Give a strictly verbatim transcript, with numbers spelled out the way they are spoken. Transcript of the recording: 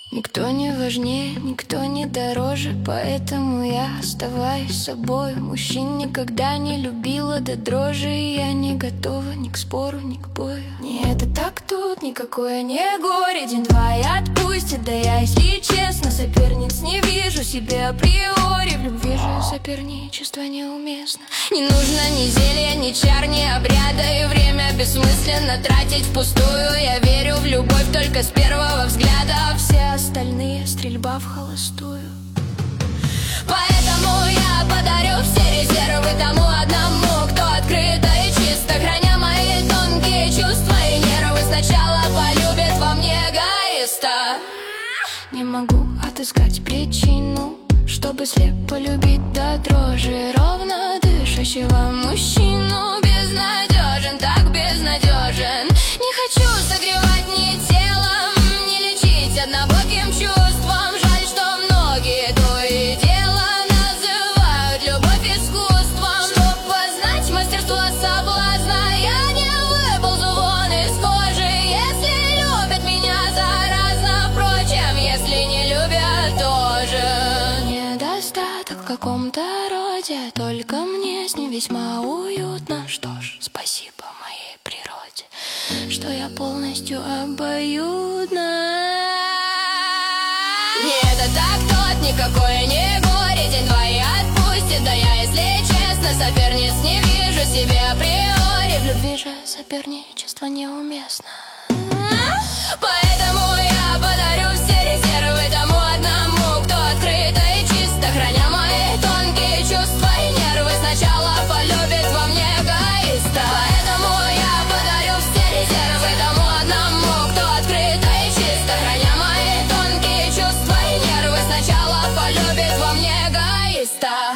Никто не важнее, никто не дороже, поэтому я оставаюсь собой. Мужчин никогда не любила до дрожи, и я не готова ни к спору, ни к бою. Не это так тут, никакое не горе. День-два и отпустит, да я, если честно, соперниц не вижу себе априори. В любви же соперничество неуместно. Не нужно ни зелья, ни чар, ни обряда, и время бессмысленно тратить впустую. Я верю в любовь только с первого взгляда, а все остальные стрельба в холостую. Поэтому я подарю все резервы тому одному, кто открыто и чисто, храня мои тонкие чувства и нервы, сначала полюбит во мне эгоиста. Не могу отыскать причину, чтобы слепо любить до дрожи ровно дышащего мужчину. Безнадежен, так безнадежен. Не хочу согревать ни телом, не лечить однобоким чувством. Жаль, что многие то и дело называют любовь искусством. Чтоб познать мастерство соблазна, я не выползу вон из кожи. Если любят меня заразно, впрочем, если не любят тоже. Недостаток в каком-то роде, только мне с ним весьма уютно. Что ж, спасибо моей природе, что я полностью обоюдна. Не это так тот, никакое не горе. День-два и отпустит, да я, если честно, соперниц не вижу себе априори. В любви же соперничество неуместно. Поэтому я подарю все резервы тому одному, кто открыто и чисто, храня мои тонкие чувства и нервы, сначала полюбит во мне эгоиста. Поэтому я подарю все резервы тому одному, кто открыто и чисто, храня мои тонкие чувства и нервы, сначала полюбит во мне эгоиста.